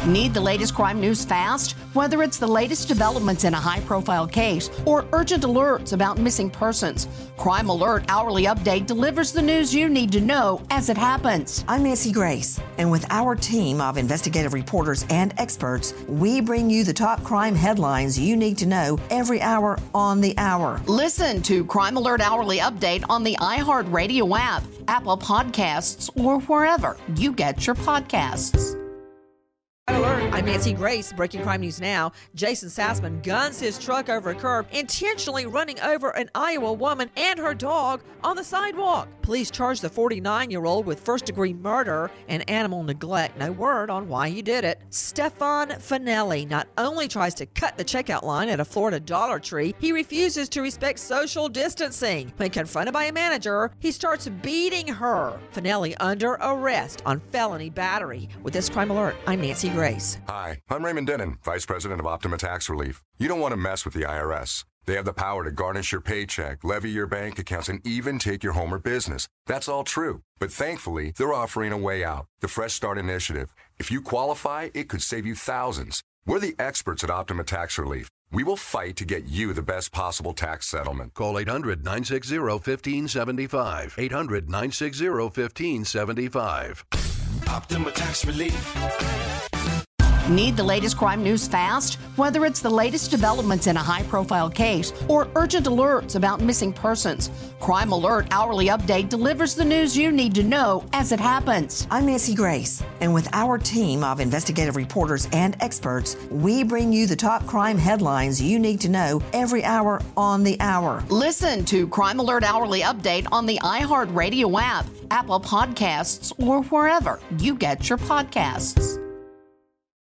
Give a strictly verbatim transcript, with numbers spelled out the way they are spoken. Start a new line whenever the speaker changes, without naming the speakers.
Need the latest crime news fast? Whether it's the latest developments in a high-profile case or urgent alerts about missing persons, Crime Alert Hourly Update delivers the news you need to know as it happens.
I'm Nancy Grace, and with our team of investigative reporters and experts, we bring you the top crime headlines you need to know every hour on the hour.
Listen to Crime Alert Hourly Update on the iHeartRadio app, Apple Podcasts, or wherever you get your podcasts.
Alert. I'm Nancy Grace. Breaking crime news now. Jason Sassman guns his truck over a curb, intentionally running over an Iowa woman and her dog on the sidewalk. Police charge the forty-nine-year-old with first-degree murder and animal neglect. No word on why he did it. Stefan Finelli not only tries to cut the checkout line at a Florida Dollar Tree, he refuses to respect social distancing. When confronted by a manager, he starts beating her. Finelli under arrest on felony battery. With this Crime Alert, I'm Nancy Grace.
Hi, I'm Raymond Denon, Vice President of Optima Tax Relief. You don't want to mess with the I R S. They have the power to garnish your paycheck, levy your bank accounts, and even take your home or business. That's all true. But thankfully, they're offering a way out, the Fresh Start Initiative. If you qualify, it could save you thousands. We're the experts at Optima Tax Relief. We will fight to get you the best possible tax settlement.
Call eight hundred, nine six zero, one five seven five. eight hundred, nine six zero, one five seven five.
Optima Tax Relief.
Need the latest crime news fast? Whether it's the latest developments in a high-profile case or urgent alerts about missing persons, Crime Alert Hourly Update delivers the news you need to know as it happens.
I'm Nancy Grace, and with our team of investigative reporters and experts, we bring you the top crime headlines you need to know every hour on the hour.
Listen to Crime Alert Hourly Update on the iHeartRadio app, Apple Podcasts, or wherever you get your podcasts.